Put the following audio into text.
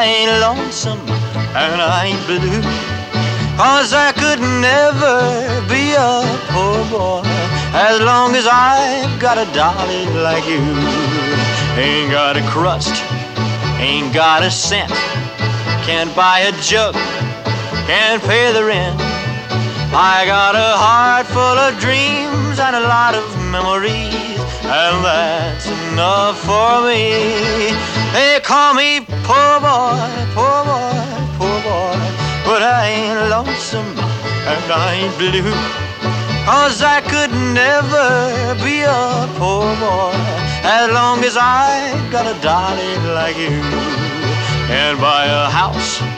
ain't lonesome and I ain't blue, 'cause I could never be a poor boy as long as I've got a dolly like you. Ain't got a crust, ain't got a cent, can't buy a jug, can't pay the rent. I got a heart full of dreams and a lot of memories, and that's enough for me. They call me poor boy, poor boy, poor boy, but I ain't lonesome and I ain't blue, 'cause I could never be a poor boy as long as I got a dolly like you. Can't buy a house,